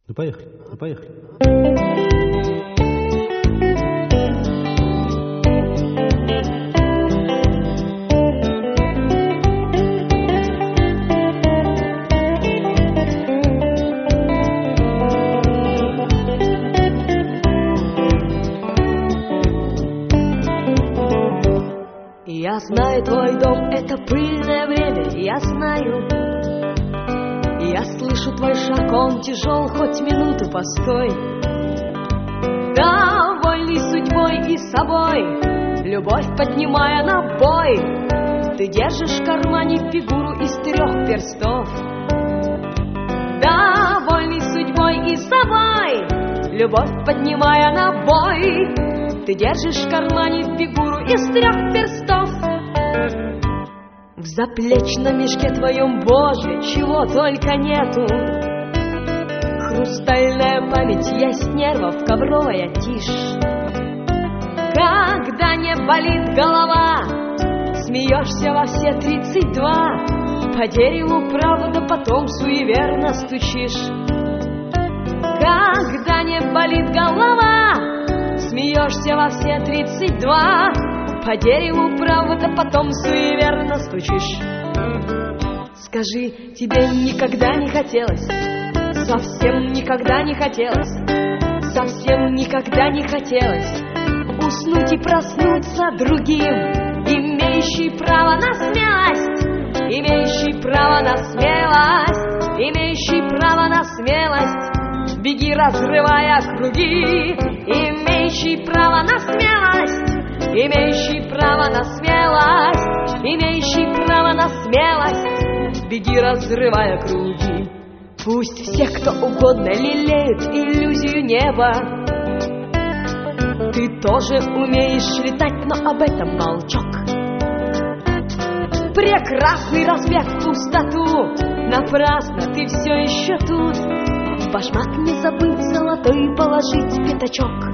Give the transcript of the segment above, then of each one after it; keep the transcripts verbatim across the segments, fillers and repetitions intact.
Ну поехали, ну поехали. Я знаю, твой дом — это пыльное время, я знаю. Я слышу твой шаг, он тяжел, хоть минуту постой. Довольный судьбой и собой, любовь поднимая на бой, ты держишь в кармане фигуру из трех перстов. Довольный судьбой и собой, любовь поднимая на бой, ты держишь в кармане фигуру из трех перстов. В заплечном мешке твоем, Боже, чего только нету. Хрустальная память, ясь нервов, ковровая тишь. Когда не болит голова, смеешься во все тридцать два, по дереву правда потом суеверно стучишь. Когда не болит голова, смеешься во все тридцать два, по дереву правда потом суеверно стучишь. Скажи, тебе никогда не хотелось, совсем никогда не хотелось, совсем никогда не хотелось уснуть и проснуться другим, имеющий право на смелость, имеющий право на смелость, имеющий право на смелость. Беги, разрывая круги, имеющий право на смелость, имеющий право на смелость, имеющий право на смелость. Беги, разрывая круги. Пусть все, кто угодно, лелеют иллюзию неба. Ты тоже умеешь летать, но об этом молчок. Прекрасный разбег в пустоту, напрасно ты все еще тут. В башмак не забыть золотой положить пятачок.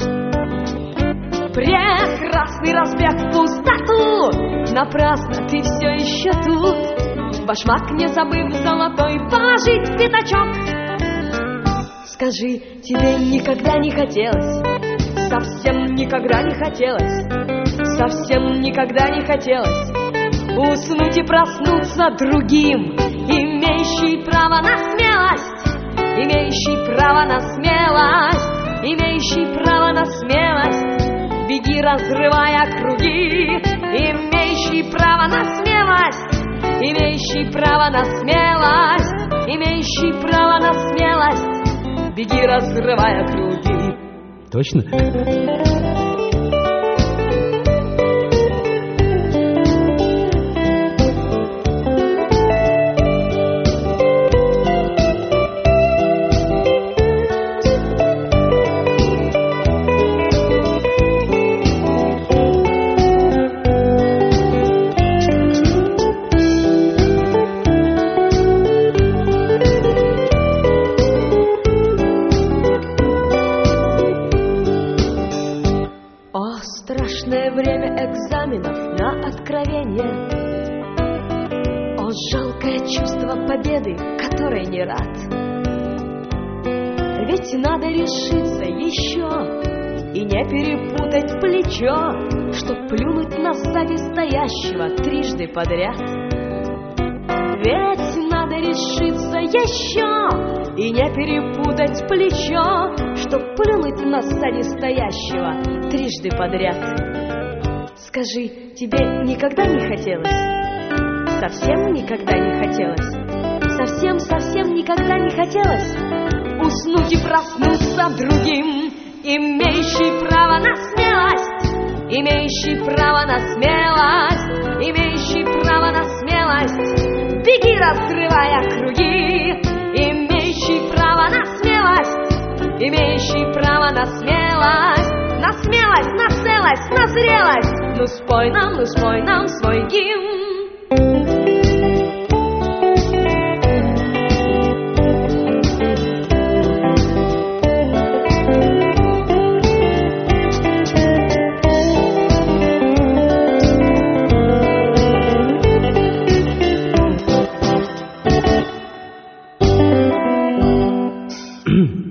Прекрасный разбег в пустоту, напрасно ты все еще тут. В башмак не забыв золотой положить пятачок. Скажи, тебе никогда не хотелось, совсем никогда не хотелось, совсем никогда не хотелось уснуть и проснуться другим, имеющий право на смелость, имеющий право на смелость, имеющий право на смелость. Беги, разрывая круги, имеющий право на смелость, имеющий право на смелость, имеющий право на смелость. Беги, разрывая круги. Точно? Страшное время экзаменов на откровение. О, жалкое чувство победы, которой не рад. Ведь надо решиться еще и не перепутать плечо, чтоб плюнуть на сзади стоящего трижды подряд. Ведь надо решиться еще и не перепутать плечо, чтоб плюнуть на сзади стоящего трижды подряд. Скажи, тебе никогда не хотелось, совсем никогда не хотелось, совсем-совсем никогда не хотелось уснуть и проснуться другим, имеющий право на смелость, имеющий право на смелость, имеющий право на смелость. Беги, разрывая круги, имеющий право на смелость, имеющий право на смелость, на смелость, на целость, на зрелость. Ну спой нам, ну спой нам свой гимн. Mm-hmm.